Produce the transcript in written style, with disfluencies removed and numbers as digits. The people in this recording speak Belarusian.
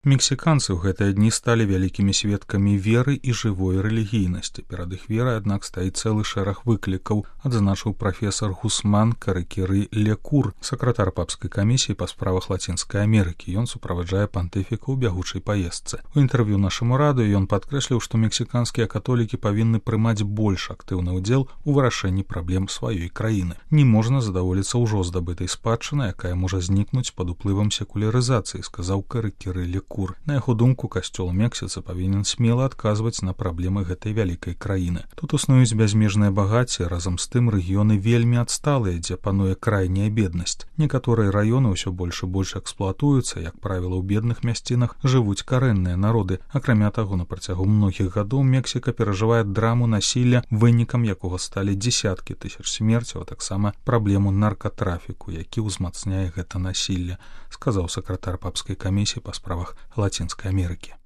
Мексіканцы ў гэтыя дні сталі вялікімі сведкамі веры і жывой рэлігійнасці. Перад іх верай, аднак, стаіць цэлы шэраг выклікаў, адзначыў прафесар Гусман Карыкеры Лекур, сакратар папскай камісіі па справах Лацінскай Амерыкі. Ён суправаджае пантыфіка ў бягучай паездцы. У інтэрв'ю нашаму радыё ён падкрэсліў, што мексіканскія католікі павінны прымаць больш актыўны ўдзел у вырашэнні праблем сваёй краіны. Не можна задаволіцца ўжо здабытай спадчынай, якая можа знікнуць пад уплывам секулярызацыі, сказаў Карыкеры Лекур. На яго думку, касцёл Мексіцы павінен смела адказваць на праблемы гэтай вялікай краіны. Тут існуюць бязмежнае багацце, разам з тым рэгіёны вельмі адсталыя, дзе пануе крайняя беднасць. Некаторыя раёны ўсё больш і больш эксплуатуюцца, як правіла, у бедных мясцінах жывуць карэнныя народы. Акрамя таго, на працягу многіх гадоў Мексіка перажывае драму насілля, вынікам якога сталі дзесяткі тысяч смерцяў, а таксама праблему наркатрафіку, які ўзмацняе гэта насілля, сказаў сакратар папскай камісіі па справах Лацінскай Амерыкі.